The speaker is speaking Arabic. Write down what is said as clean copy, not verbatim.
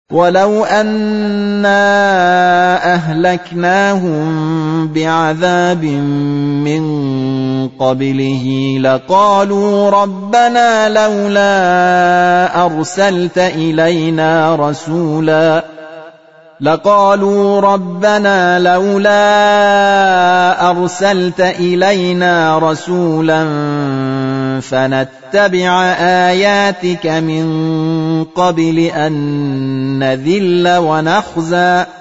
ولو أنا أهلكناهم بعذاب من قبله لقالوا ربنا لولا أرسلت إلينا رسولا فنتبع آياتك من قبل أن نذل ونخزى